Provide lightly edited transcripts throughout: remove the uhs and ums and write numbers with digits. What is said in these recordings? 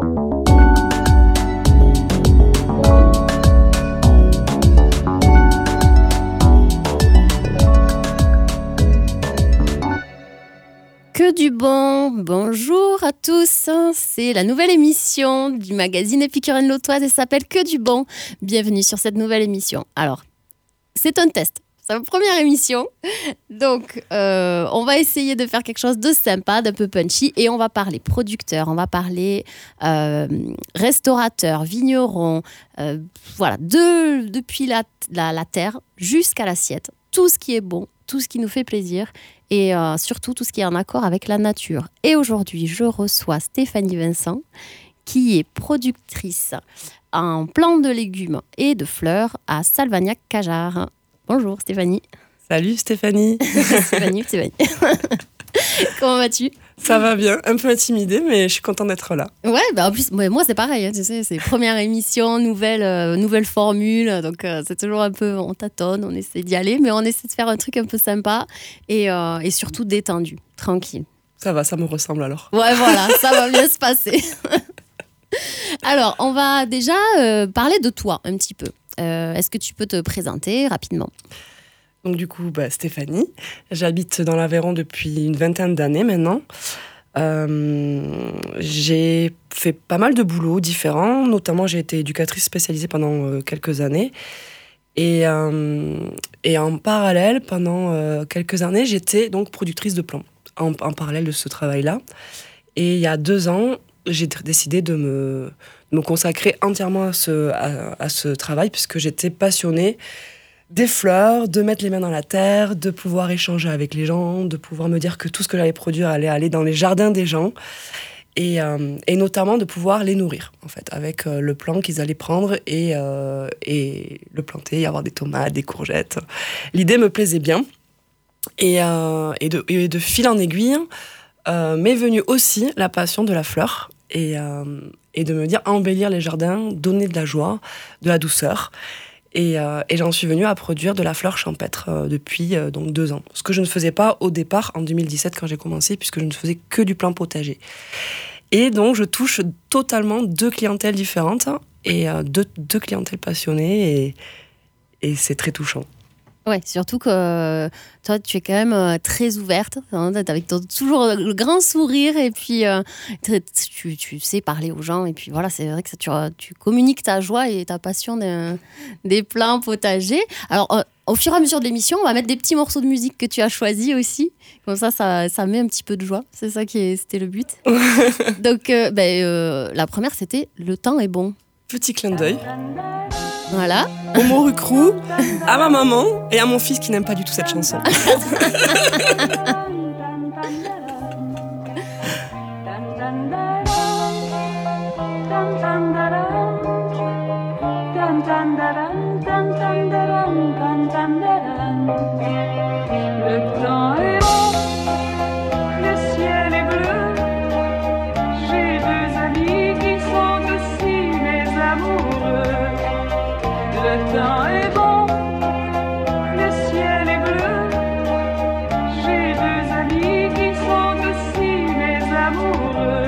Que du bon, bonjour à tous, c'est la nouvelle émission du magazine Épicurienne Lautoise et ça s'appelle Que du bon. Bienvenue sur cette nouvelle émission. Alors, c'est un test, c'est la première émission, donc on va essayer de faire quelque chose de sympa, d'un peu punchy et on va parler producteurs, on va parler restaurateurs, vignerons, voilà, depuis la terre jusqu'à l'assiette, tout ce qui est bon, tout ce qui nous fait plaisir et surtout tout ce qui est en accord avec la nature. Et aujourd'hui, je reçois Stéphanie Vincent, qui est productrice en plants de légumes et de fleurs à Salvagnac-Cajarc. Bonjour Stéphanie. Salut Stéphanie. Stéphanie. Comment vas-tu ? Ça va bien, un peu intimidée, mais je suis contente d'être là. Ouais, bah en plus, moi c'est pareil, hein, tu sais, c'est première émission, nouvelle formule, donc c'est toujours un peu, on tâtonne, on essaie d'y aller, mais on essaie de faire un truc un peu sympa et surtout détendu, tranquille. Ça va, ça me ressemble alors. Ouais, voilà, ça va bien se passer. Alors, on va déjà parler de toi un petit peu. Est-ce que tu peux te présenter rapidement ? Donc du coup, Stéphanie, j'habite dans l'Aveyron depuis une vingtaine d'années maintenant. J'ai fait pas mal de boulots différents, notamment j'ai été éducatrice spécialisée pendant quelques années. Et en parallèle, pendant quelques années, j'étais donc productrice de plants, en parallèle de ce travail-là. Et il y a 2 ans, j'ai décidé de me consacrer entièrement à ce travail, puisque j'étais passionnée des fleurs, de mettre les mains dans la terre, de pouvoir échanger avec les gens, de pouvoir me dire que tout ce que j'allais produire allait aller dans les jardins des gens et notamment de pouvoir les nourrir en fait avec le plant qu'ils allaient prendre et le planter, avoir des tomates, des courgettes. L'idée me plaisait bien et de fil en aiguille m'est venue aussi la passion de la fleur et de me dire embellir les jardins, donner de la joie, de la douceur. Et j'en suis venue à produire de la fleur champêtre depuis donc 2 ans. Ce que je ne faisais pas au départ, en 2017, quand j'ai commencé, puisque je ne faisais que du plant potager. Et donc, je touche totalement 2 clientèles différentes, et deux clientèles passionnées, et c'est très touchant. Ouais, surtout que toi, tu es quand même très ouverte, hein, avec toujours le grand sourire et puis tu sais parler aux gens. Et puis voilà, c'est vrai que tu communiques ta joie et ta passion des plants potagers. Alors, au fur et à mesure de l'émission, on va mettre des petits morceaux de musique que tu as choisis aussi. Comme ça met un petit peu de joie. C'est ça c'était le but. Donc, la première, c'était « Le temps est bon ». Petit clin d'œil. Voilà. Au Morucrou, à ma maman et à mon fils qui n'aime pas du tout cette chanson. Le temps est bon, le ciel est bleu. J'ai 2 amis qui sont aussi mes amoureux. Le temps est bon, le ciel est bleu. J'ai 2 amis qui sont aussi mes amoureux.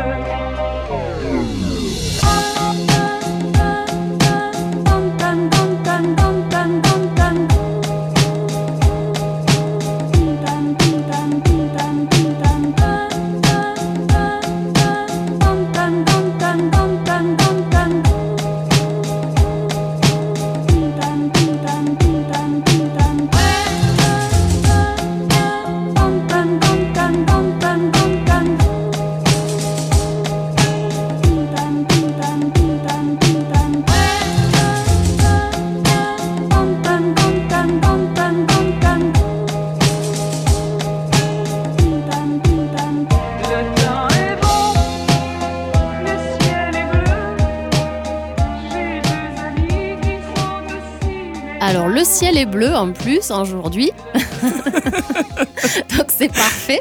Alors, le ciel est bleu en plus aujourd'hui. Donc, c'est parfait.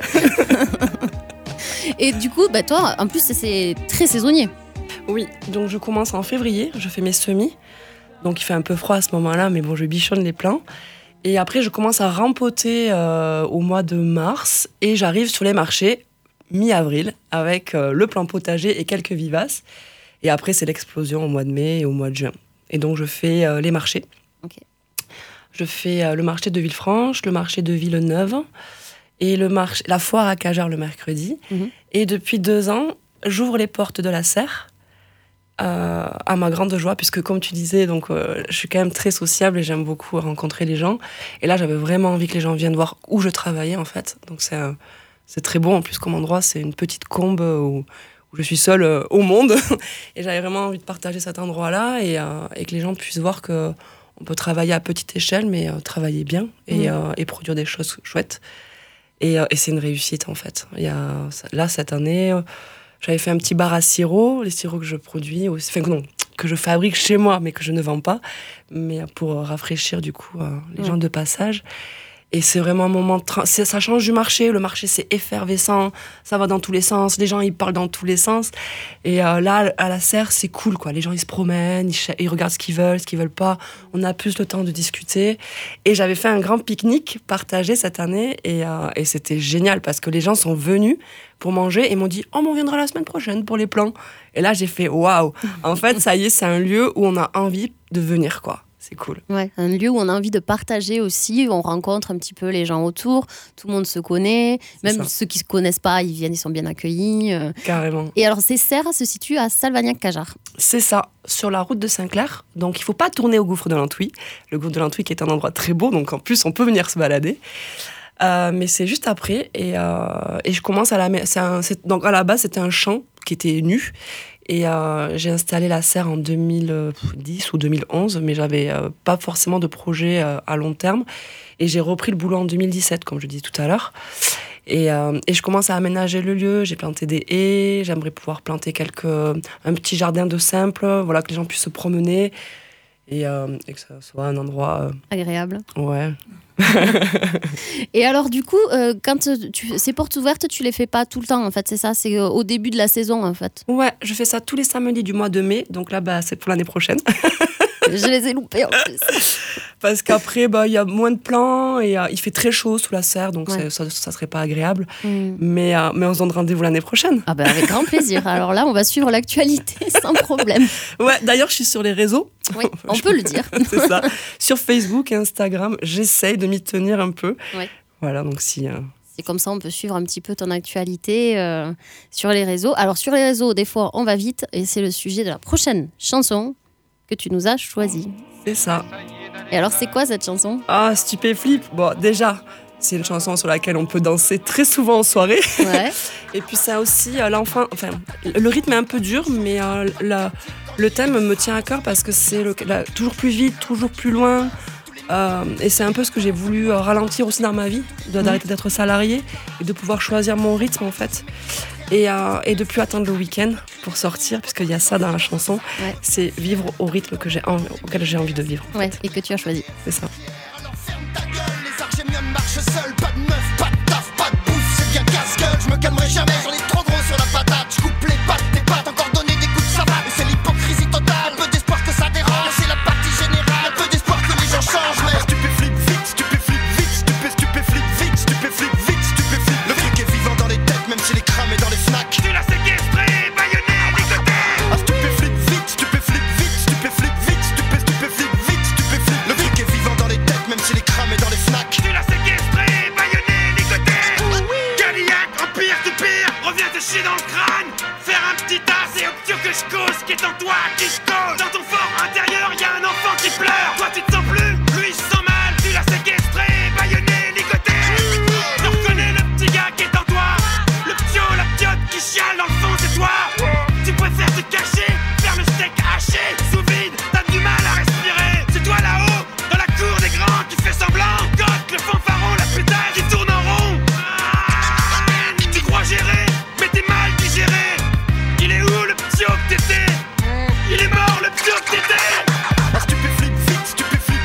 Et du coup, toi, en plus, c'est très saisonnier. Oui, donc je commence en février, je fais mes semis. Donc, il fait un peu froid à ce moment-là, mais bon, je bichonne les plants. Et après, je commence à rempoter au mois de mars et j'arrive sur les marchés mi-avril avec le plant potager et quelques vivaces. Et après, c'est l'explosion au mois de mai et au mois de juin. Et donc, je fais les marchés. Ok. Je fais le marché de Villefranche, le marché de Villeneuve et la foire à Cajarc le mercredi. Et depuis 2 ans, j'ouvre les portes de la serre. À ma grande joie, puisque comme tu disais, donc, je suis quand même très sociable et j'aime beaucoup rencontrer les gens. Et là, j'avais vraiment envie que les gens viennent voir où je travaillais, en fait. Donc c'est très beau, en plus, comme endroit. C'est une petite combe où je suis seule au monde. Et j'avais vraiment envie de partager cet endroit-là et que les gens puissent voir qu'on peut travailler à petite échelle, mais travailler bien et produire des choses chouettes. Et c'est une réussite, en fait. Là, cette année... J'avais fait un petit bar à sirop, les sirops que je produis, que je fabrique chez moi, mais que je ne vends pas, mais pour rafraîchir du coup les gens de passage. Et c'est vraiment un moment... ça change du marché, le marché c'est effervescent, ça va dans tous les sens, les gens ils parlent dans tous les sens. Et là, à la serre, c'est cool, quoi. Les gens ils se promènent, ils regardent ce qu'ils veulent pas. On a plus le temps de discuter. Et j'avais fait un grand pique-nique partagé cette année et c'était génial parce que les gens sont venus pour manger et m'ont dit « Oh, mais on viendra la semaine prochaine pour les plans. » Et là, j'ai fait « Waouh !» En fait, ça y est, c'est un lieu où on a envie de venir, quoi. C'est cool. Ouais, un lieu où on a envie de partager aussi, où on rencontre un petit peu les gens autour, tout le monde se connaît, même ceux qui ne se connaissent pas, ils viennent, ils sont bien accueillis. Carrément. Et alors, ces serres se situent à Salvagnac-Cajarc. C'est ça, sur la route de Saint-Clair. Donc, il ne faut pas tourner au gouffre de l'Antouille. Le gouffre de l'Antouille qui est un endroit très beau, donc en plus, on peut venir se balader. Mais c'est juste après, et je commence donc à la base, c'était un champ qui était nu. Et j'ai installé la serre en 2010 ou 2011, mais j'avais pas forcément de projet à long terme. Et j'ai repris le boulot en 2017, comme je disais tout à l'heure. Et je commence à aménager le lieu. J'ai planté des haies. J'aimerais pouvoir planter un petit jardin de simple, voilà, que les gens puissent se promener et que ça soit un endroit agréable. Ouais. Et alors du coup, quand ces portes ouvertes, tu les fais pas tout le temps en fait, c'est ça, c'est au début de la saison en fait. Ouais, je fais ça tous les samedis du mois de mai, donc là c'est pour l'année prochaine. Je les ai loupés en plus. Parce qu'après, y a moins de plants et il fait très chaud sous la serre, donc ça serait pas agréable. Mais on se donne rendez-vous l'année prochaine. Ah avec grand plaisir. Alors là, on va suivre l'actualité sans problème. Ouais, d'ailleurs, je suis sur les réseaux. Oui, on peut le dire. C'est ça. Sur Facebook et Instagram, j'essaye de m'y tenir un peu. Ouais. Voilà, donc si... C'est comme ça, on peut suivre un petit peu ton actualité sur les réseaux. Alors sur les réseaux, des fois, on va vite et c'est le sujet de la prochaine chanson que tu nous as choisie. C'est ça. Et alors, c'est quoi cette chanson ? Ah, Stupéflip. Bon, déjà, c'est une chanson sur laquelle on peut danser très souvent en soirée. Ouais. Et puis ça aussi, le rythme est un peu dur, mais le thème me tient à cœur parce que c'est toujours plus vite, toujours plus loin. Et c'est un peu ce que j'ai voulu ralentir aussi dans ma vie, d'arrêter d'être salariée et de pouvoir choisir mon rythme en fait. Et de plus attendre le week-end pour sortir, puisqu'il y a ça dans la chanson, c'est vivre au rythme auquel j'ai envie de vivre. Ouais, et que tu as choisi. C'est ça. Alors ferme ta gueule, les argéniennes marchent seules, pas de meuf, pas de taf, pas de bouffe, c'est bien casse-gueule, je me calmerai jamais, j'en ai trop gros sur la patate, je coupe les pattes, tes pattes, encore donner des coups de savate, et c'est l'hypocrisie totale, un peu d'espoir que ça dérange, c'est la partie générale, un peu d'espoir que les gens changent, mais stupéflip vite, stupéflip vite, stupéflip vite, stupéflip vite, stupéflip, le truc est vivant dans les têtes, même s'il est cramé dans les snacks. Tu l'as séquestré, baïonné, ligoté. Ah, stupéflip vite, stupéflip vite, stupéflip vite, stupéflip vite, stupéflip. Le truc est vivant dans les têtes, même s'il est cramé dans les snacks. Tu l'as séquestré, baïonné, ligoté. Cadillac, empire du pire, reviens te chier dans le crâne. Faire un petit tas, c'est obtus que je cause, qui est en toi, qui je cause. Dans ton fort intérieur, y a un enfant qui pleure. Toi tu te sens plus, lui il se sent mal. Tu l'as séquestré, baïonné, ligoté. Je reconnais le petit gars qui est en toi. Le ptio, la ptiote qui chiale dans le fond, c'est toi. Tu préfères te cacher, faire le steak haché, sous vide, t'as du mal à respirer. C'est toi là-haut, dans la cour des grands, qui fait semblant. Coque, le fanfaron, la putaille qui tourne en rond. Tu crois gérer, mais t'es mal digéré. Il est où le ptio que t'étais? Il est mort le ptio que t'étais. Stupéflip vite, stupéflip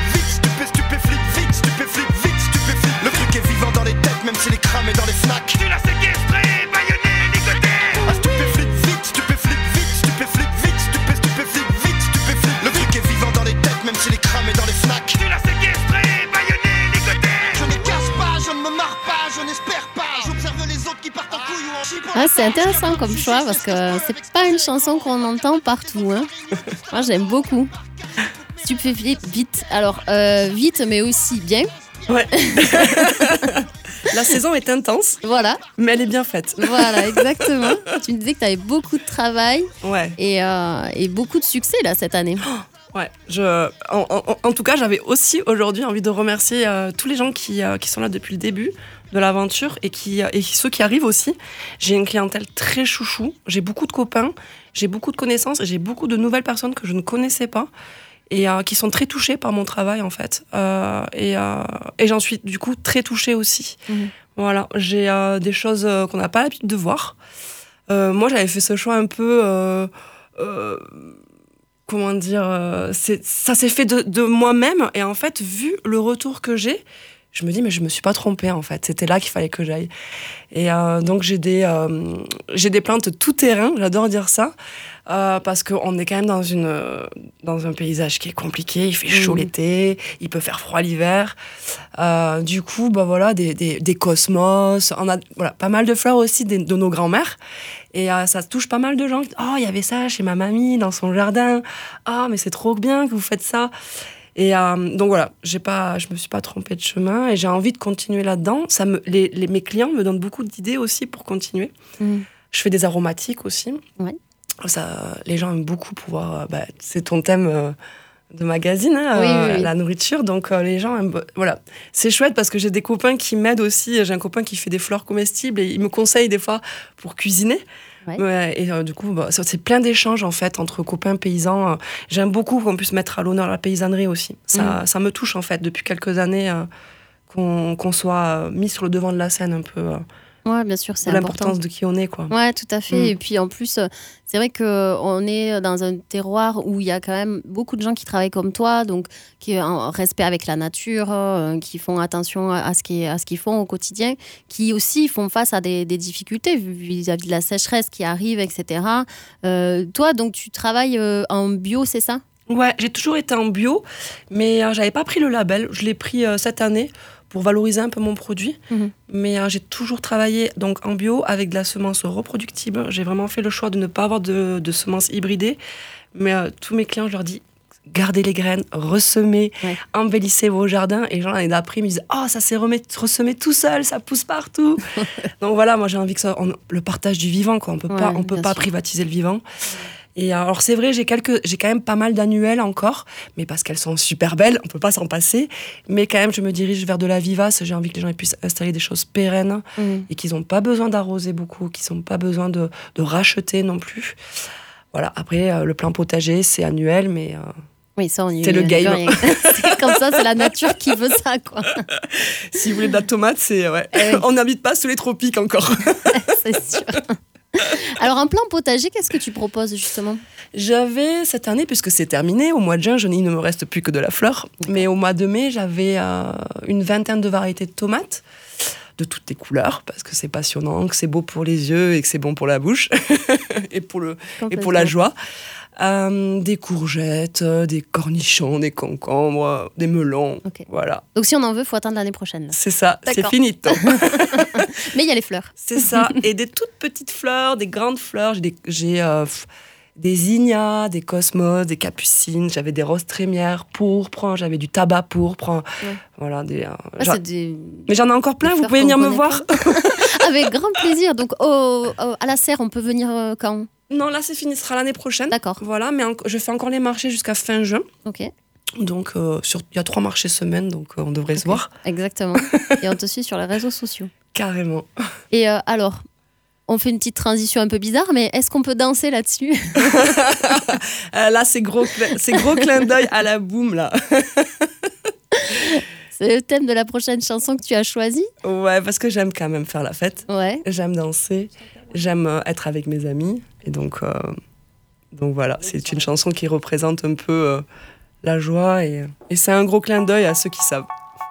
c'est intéressant comme choix parce que c'est pas une chanson qu'on entend partout. Hein. Moi, j'aime beaucoup. Stupéfié vite. Alors, vite, mais aussi bien. Ouais. La saison est intense, Voilà, mais elle est bien faite. voilà, exactement. Tu me disais que tu avais beaucoup de travail Ouais. et beaucoup de succès là cette année. Ouais, en tout cas, j'avais aussi aujourd'hui envie de remercier tous les gens qui sont là depuis le début de l'aventure et ceux qui arrivent aussi. J'ai une clientèle très chouchou, j'ai beaucoup de copains, j'ai beaucoup de connaissances et j'ai beaucoup de nouvelles personnes que je ne connaissais pas et qui sont très touchées par mon travail en fait. Et j'en suis du coup très touchée aussi. Voilà, j'ai des choses qu'on n'a pas l'habitude de voir. Moi, j'avais fait ce choix un peu... comment dire, ça s'est fait de moi-même et en fait, vu le retour que j'ai, je me dis mais je me suis pas trompée en fait, c'était là qu'il fallait que j'aille. Et donc j'ai des plantes tout terrain, j'adore dire ça, parce qu'on est quand même dans un paysage qui est compliqué, il fait chaud l'été, il peut faire froid l'hiver. Du coup, bah voilà, des cosmos, on a voilà, pas mal de fleurs aussi de nos grands-mères. Et ça touche pas mal de gens. Oh, il y avait ça chez ma mamie dans son jardin. Ah, mais c'est trop bien que vous faites ça. Et donc voilà, je me suis pas trompée de chemin et j'ai envie de continuer là-dedans. Mes clients me donnent beaucoup d'idées aussi pour continuer. Je fais des aromatiques aussi. Ouais. Les gens aiment beaucoup pouvoir... c'est ton thème de magazine, oui. la nourriture. Donc les gens aiment... Voilà. C'est chouette parce que j'ai des copains qui m'aident aussi. J'ai un copain qui fait des fleurs comestibles et il me conseille des fois pour cuisiner. Ouais, et du coup, c'est plein d'échanges en fait entre copains paysans. J'aime beaucoup qu'on puisse mettre à l'honneur la paysannerie aussi. Ça me touche en fait depuis quelques années qu'on soit mis sur le devant de la scène un peu. Ouais, bien sûr, c'est l'importance important. de qui on est, quoi. Ouais, tout à fait. Et puis en plus, c'est vrai qu'on est dans un terroir où il y a quand même beaucoup de gens qui travaillent comme toi, donc qui ont en respect avec la nature, qui font attention à ce qu'ils font au quotidien, qui aussi font face à des difficultés vis-à-vis de la sécheresse qui arrive, etc. Toi, donc tu travailles en bio, c'est ça ? Ouais, j'ai toujours été en bio, mais j'avais pas pris le label. Je l'ai pris cette année pour valoriser un peu mon produit. Mais j'ai toujours travaillé donc, en bio avec de la semence reproductible. J'ai vraiment fait le choix de ne pas avoir de semences hybridées. Mais tous mes clients, je leur dis, gardez les graines, ressemez, embellissez vos jardins. Et les gens, l'année d'après, ils me disent, oh, ça s'est ressemé tout seul, ça pousse partout. Donc voilà, moi j'ai envie que le partage du vivant, quoi. On peut pas privatiser le vivant. Et alors c'est vrai, j'ai quand même pas mal d'annuelles encore, mais parce qu'elles sont super belles, on peut pas s'en passer. Mais quand même, je me dirige vers de la vivace. J'ai envie que les gens puissent installer des choses pérennes et qu'ils n'ont pas besoin d'arroser beaucoup, qu'ils n'ont pas besoin de racheter non plus. Voilà. Après, le plan potager, c'est annuel, mais oui, ça, c'est le game. C'est comme ça, c'est la nature qui veut ça, quoi. Si vous voulez de la tomate, c'est on n'habite pas sous les tropiques encore. C'est sûr. Alors, un plan potager, qu'est-ce que tu proposes justement ? J'avais cette année, puisque c'est terminé, au mois de juin, il ne me reste plus que de la fleur. Mais au mois de mai, j'avais une vingtaine de variétés de tomates, de toutes les couleurs, parce que c'est passionnant, que c'est beau pour les yeux et que c'est bon pour la bouche et pour la joie. Des courgettes, des cornichons, des concombres, des melons. Voilà. Donc si on en veut, il faut attendre l'année prochaine. Là. C'est ça, D'accord. c'est finito. Mais il y a les fleurs. C'est ça. Et des toutes petites fleurs, des grandes fleurs. J'ai des zinnias, des cosmos, des capucines. J'avais des roses trémières pourpres. J'avais du tabac pourpre. Voilà, mais j'en ai encore plein. Vous pouvez venir me voir. Avec grand plaisir. Donc à la serre, on peut venir quand ? Non, là, c'est fini. Ce sera l'année prochaine. D'accord. Voilà, mais je fais encore les marchés jusqu'à fin juin. Ok. Donc, il y a 3 marchés semaine, donc on devrait se voir. Exactement. Et on te suit sur les réseaux sociaux. Carrément. Et alors, on fait une petite transition un peu bizarre, mais est-ce qu'on peut danser là-dessus ? Là, c'est gros clin d'œil à la boum, là. C'est le thème de la prochaine chanson que tu as choisie ? Ouais, parce que j'aime quand même faire la fête. Ouais. J'aime danser. J'aime être avec mes amis. Et donc voilà, c'est une chanson qui représente un peu la joie. Et c'est un gros clin d'œil à ceux qui savent.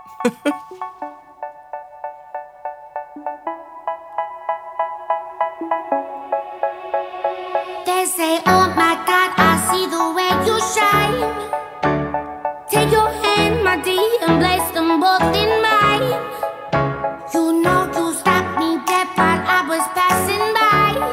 They say, oh my God, I see the way you shine. Take your hand, my dear, and place them both in mine. You know you stopped me dead while I was passing by.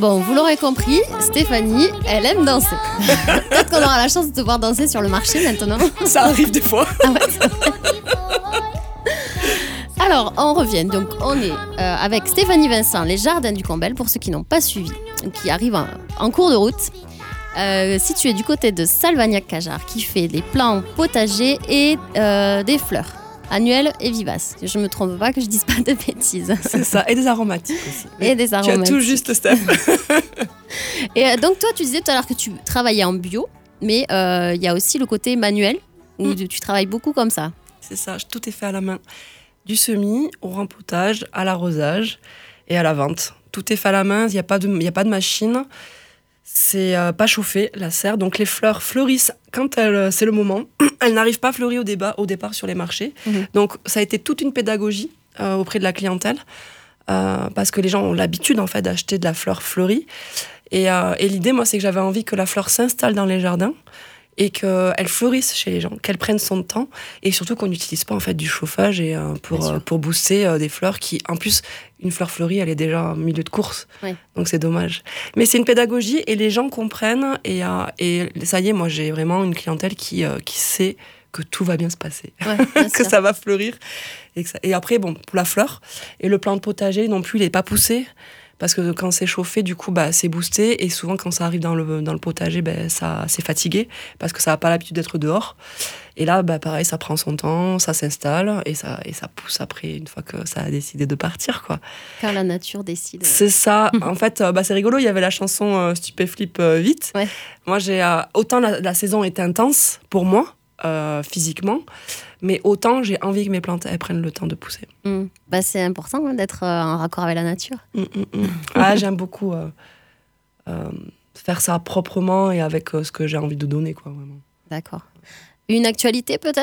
Bon, vous l'aurez compris, Stéphanie, elle aime danser. Peut-être qu'on aura la chance de te voir danser sur le marché maintenant. Ça arrive des fois. Alors, on revient. Donc, on est avec Stéphanie Vincent, les Jardins du Combel, pour ceux qui n'ont pas suivi, qui arrivent en cours de route. Situé du côté de Salvagnac-Cajar, qui fait des plants potagers et des fleurs annuelles et vivaces. Je me trompe pas, que je dise pas de bêtises. C'est ça, et des aromatiques aussi. Et des aromatiques. Tu as tout juste, Steph. Et donc toi, tu disais tout à l'heure que tu travaillais en bio, mais il y a aussi le côté manuel, où tu travailles beaucoup comme ça. C'est ça, tout est fait à la main. Du semis au rempotage, à l'arrosage et à la vente. Tout est fait à la main, il n'y a pas de machine. C'est pas chauffé, la serre. Donc les fleurs fleurissent quand c'est le moment. Elles n'arrivent pas à fleurir au départ sur les marchés. Donc ça a été toute une pédagogie auprès de la clientèle. Parce que les gens ont l'habitude en fait d'acheter de la fleur fleurie. Et l'idée, moi, c'est que j'avais envie que la fleur s'installe dans les jardins et qu'elle fleurisse chez les gens, qu'elle prenne son temps et surtout qu'on n'utilise pas en fait du chauffage et pour booster des fleurs qui, en plus, une fleur fleurie, elle est déjà en milieu de course, donc c'est dommage. Mais c'est une pédagogie et les gens comprennent et ça y est, moi j'ai vraiment une clientèle qui sait que tout va bien se passer, que ça va fleurir et après bon pour la fleur et le plant de potager non plus il est pas poussé. Parce que quand c'est chauffé, du coup, c'est boosté. Et souvent, quand ça arrive dans le potager, ça, c'est fatigué. Parce que ça n'a pas l'habitude d'être dehors. Et là, pareil, ça prend son temps, ça s'installe. Et ça pousse après, une fois que ça a décidé de partir, quoi. Quand la nature décide. C'est ça. En fait, c'est rigolo. Il y avait la chanson Stupéflip vite. Ouais. Moi, autant la saison est intense pour moi, physiquement. Mais autant j'ai envie que mes plantes elles prennent le temps de pousser. C'est important d'être en raccord avec la nature. J'aime beaucoup faire ça proprement et avec ce que j'ai envie de donner, quoi, vraiment. D'accord. Une actualité peut-être ?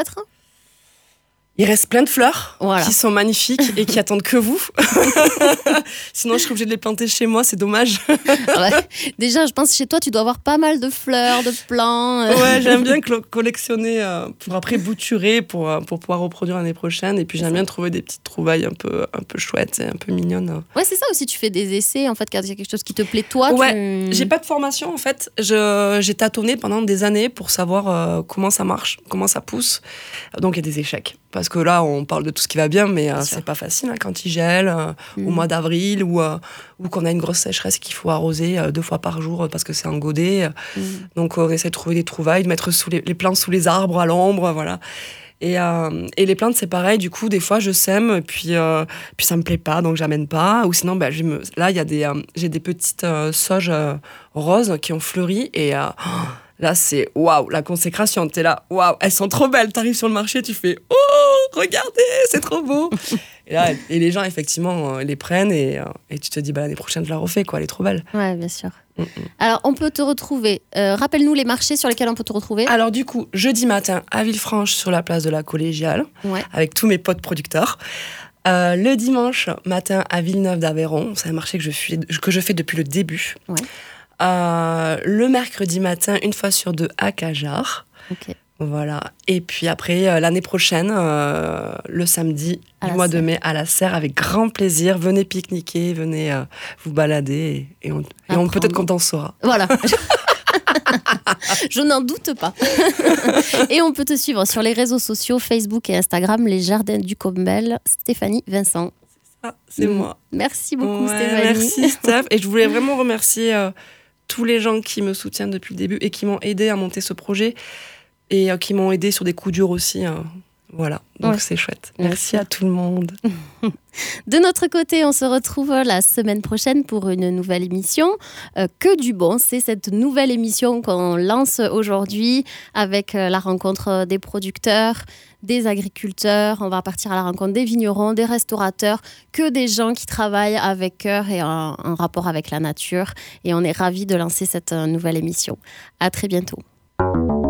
Il reste plein de fleurs qui sont magnifiques et qui attendent que vous. Sinon, je serais obligée de les planter chez moi, c'est dommage. Déjà, je pense que chez toi, tu dois avoir pas mal de fleurs, de plants. Ouais, j'aime bien collectionner pour après bouturer, pour pouvoir reproduire l'année prochaine. Et puis, j'aime bien trouver des petites trouvailles un peu chouettes et un peu mignonnes. Ouais, c'est ça aussi, tu fais des essais, en fait, quand il y a quelque chose qui te plaît, toi. J'ai pas de formation, en fait. J'ai tâtonné pendant des années pour savoir comment ça marche, comment ça pousse. Donc, il y a des échecs. Parce que là, on parle de tout ce qui va bien, mais c'est pas facile quand il gèle, au mois d'avril, ou qu'on a une grosse sécheresse qu'il faut arroser 2 fois par jour parce que c'est en godet. Donc, on essaie de trouver des trouvailles, de mettre les plantes sous les arbres, à l'ombre, voilà. Et les plantes, c'est pareil. Du coup, des fois, je sème, puis ça me plaît pas, donc j'amène pas. Ou sinon, là, il y a j'ai des petites sauges roses qui ont fleuri et... Là, c'est waouh, la consécration. T'es là, waouh, elles sont trop belles. T'arrives sur le marché, tu fais oh, regardez, c'est trop beau. Et les gens, effectivement, les prennent et tu te dis, l'année prochaine, je la refais, quoi. Elle est trop belle. Ouais, bien sûr. Alors, on peut te retrouver. Rappelle-nous les marchés sur lesquels on peut te retrouver. Alors, du coup, jeudi matin, à Villefranche, sur la place de la Collégiale, avec tous mes potes producteurs. Le dimanche matin, à Villeneuve d'Aveyron. C'est un marché que je fais depuis le début. Ouais. Le mercredi matin, 1 fois sur 2 à Cajar. Okay. Voilà. Et puis après, l'année prochaine, le samedi du mois de mai à la Serre, avec grand plaisir. Venez pique-niquer, venez vous balader et on peut-être qu'on dansera. Voilà. Je n'en doute pas. Et on peut te suivre sur les réseaux sociaux, Facebook et Instagram, les Jardins du Combel, Stéphanie Vincent. C'est moi. Merci beaucoup, Stéphanie. Merci, Steph. Et je voulais vraiment remercier tous les gens qui me soutiennent depuis le début et qui m'ont aidé à monter ce projet et qui m'ont aidé sur des coups durs aussi. Voilà, donc c'est chouette. Merci à tout le monde. De notre côté, on se retrouve la semaine prochaine pour une nouvelle émission. Que du bon, c'est cette nouvelle émission qu'on lance aujourd'hui avec la rencontre des producteurs, des agriculteurs. On va partir à la rencontre des vignerons, des restaurateurs, que des gens qui travaillent avec cœur et en rapport avec la nature. Et on est ravis de lancer cette nouvelle émission. À très bientôt.